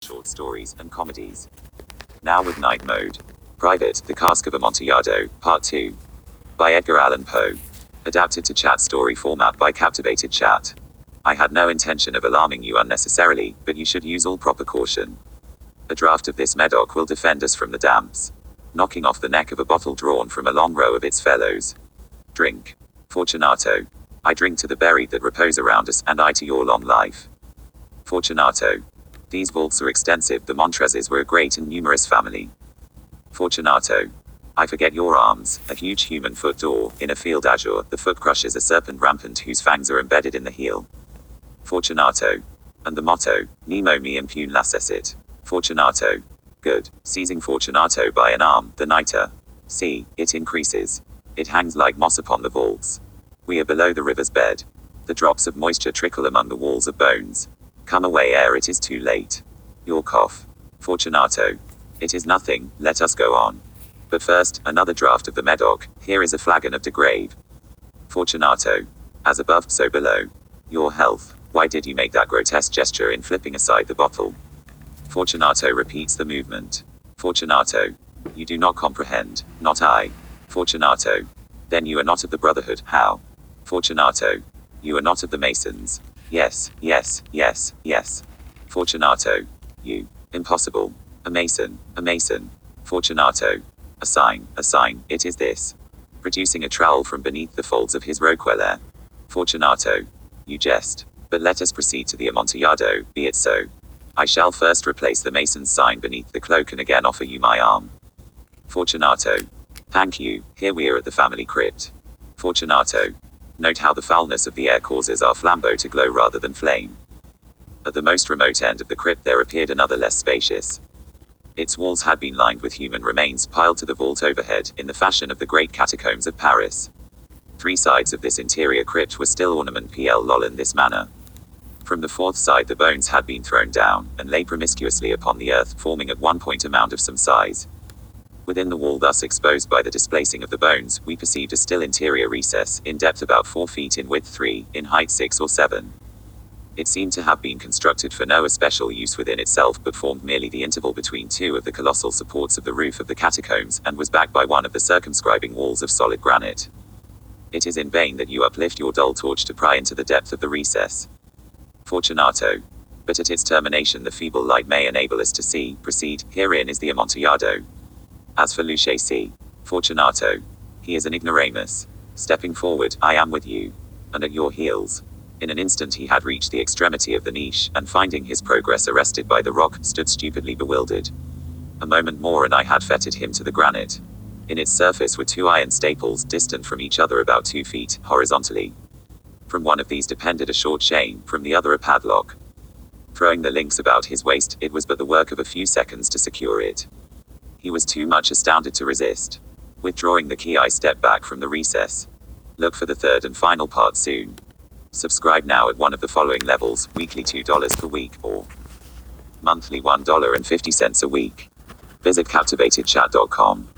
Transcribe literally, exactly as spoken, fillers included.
short stories and comedies. Now with Night Mode. Private, The Cask of Amontillado, Part two. By Edgar Allan Poe. Adapted to chat story format by Captivated Chat. I had no intention of alarming you unnecessarily, but you should use all proper caution. A draught of this Medoc will defend us from the damps, knocking off the neck of a bottle drawn from a long row of its fellows. Drink. Fortunato. I drink to the buried that repose around us, and I to your long life. Fortunato. These vaults are extensive. The Montrezes were a great and numerous family. Fortunato. I forget your arms, a huge human foot door, in a field azure, the foot crushes a serpent rampant whose fangs are embedded in the heel. Fortunato. And the motto, Nemo me impune lacessit. Fortunato. Good. Seizing Fortunato by an arm, the nitre. See, it increases. It hangs like moss upon the vaults. We are below the river's bed. The drops of moisture trickle among the walls of bones. Come away ere it is too late. Your cough. Fortunato. It is nothing, let us go on. But first, another draught of the Medoc. Here is a flagon of de Grave. Fortunato. As above, so below. Your health. Why did you make that grotesque gesture in flipping aside the bottle? Fortunato repeats the movement. Fortunato. You do not comprehend, not I. Fortunato. Then you are not of the Brotherhood, how? Fortunato. You are not of the Masons. Yes, yes, yes, yes. Fortunato. You. Impossible. A Mason, a Mason. Fortunato. A sign, a sign, it is this. Producing a trowel from beneath the folds of his roquelaire. Fortunato. You jest. But let us proceed to the Amontillado, be it so. I shall first replace the Mason's sign beneath the cloak and again offer you my arm. Fortunato. Thank you, here we are at the family crypt. Fortunato. Note how the foulness of the air causes our flambeau to glow rather than flame. At the most remote end of the crypt there appeared another less spacious. Its walls had been lined with human remains piled to the vault overhead, in the fashion of the great catacombs of Paris. Three sides of this interior crypt were still ornamented in this manner. From the fourth side the bones had been thrown down, and lay promiscuously upon the earth, forming at one point a mound of some size. Within the wall thus exposed by the displacing of the bones, we perceived a still interior recess, in depth about four feet, in width three, in height six or seven. It seemed to have been constructed for no especial use within itself, but formed merely the interval between two of the colossal supports of the roof of the catacombs, and was backed by one of the circumscribing walls of solid granite. It is in vain that you uplift your dull torch to pry into the depth of the recess, Fortunato. But at its termination the feeble light may enable us to see. Proceed. Herein is the Amontillado. As for Lucchese, Fortunato. He is an ignoramus. Stepping forward, I am with you. And at your heels. In an instant he had reached the extremity of the niche, and finding his progress arrested by the rock, stood stupidly bewildered. A moment more and I had fettered him to the granite. In its surface were two iron staples, distant from each other about two feet, horizontally. From one of these depended a short chain, from the other a padlock. Throwing the links about his waist, it was but the work of a few seconds to secure it. He was too much astounded to resist. Withdrawing the key I stepped back from the recess. Look for the third and final part soon. Subscribe now at one of the following levels, weekly two dollars per week, or monthly one dollar and fifty cents a week. Visit captivated chat dot com.